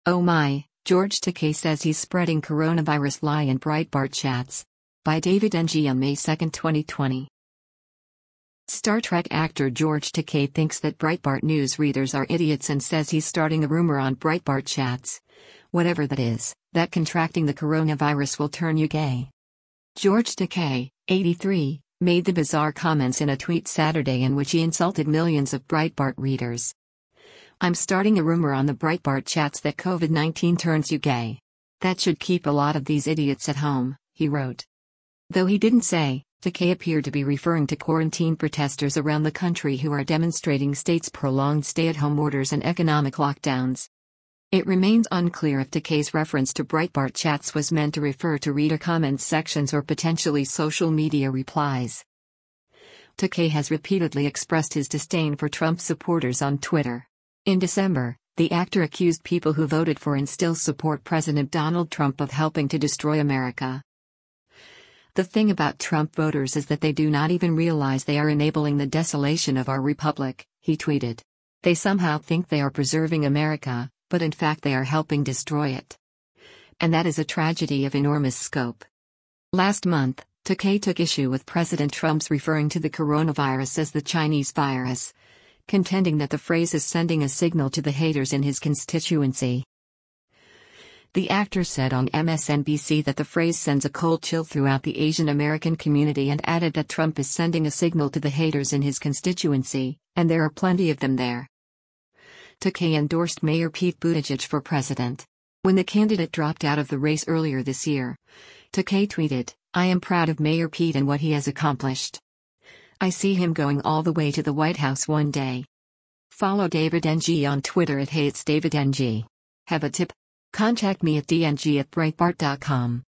Oh my, George Takei says he's spreading coronavirus lie in Breitbart chats. By David Ng on May 2, 2020. Star Trek actor George Takei thinks that Breitbart news readers are idiots and says he's starting a rumor on Breitbart chats. Whatever that is, that contracting the coronavirus will turn you gay. George Takei, 83, made the bizarre comments in a tweet Saturday in which he insulted millions of Breitbart readers. I'm starting a rumor on the Breitbart chats that COVID-19 turns you gay. That should keep a lot of these idiots at home, he wrote. Though he didn't say, Takei appeared to be referring to quarantine protesters around the country who are demonstrating states' prolonged stay-at-home orders and economic lockdowns. It remains unclear if Takei's reference to Breitbart chats was meant to refer to reader comments sections or potentially social media replies. Takei has repeatedly expressed his disdain for Trump supporters on Twitter. In December, the actor accused people who voted for and still support President Donald Trump of helping to destroy America. The thing about Trump voters is that they do not even realize they are enabling the desolation of our republic, he tweeted. They somehow think they are preserving America, but in fact they are helping destroy it. And that is a tragedy of enormous scope. Last month, Takei took issue with President Trump's referring to the coronavirus as the Chinese virus, contending that the phrase is sending a signal to the haters in his constituency. The actor said on MSNBC that the phrase sends a cold chill throughout the Asian American community and added that Trump is sending a signal to the haters in his constituency, and there are plenty of them there. Takei endorsed Mayor Pete Buttigieg for president. When the candidate dropped out of the race earlier this year, Takei tweeted, "I am proud of Mayor Pete and what he has accomplished. I see him going all the way to the White House one day." Follow David Ng on Twitter at @HeyIt'sDavidNG. Have a tip? Contact me at dng@breitbart.com.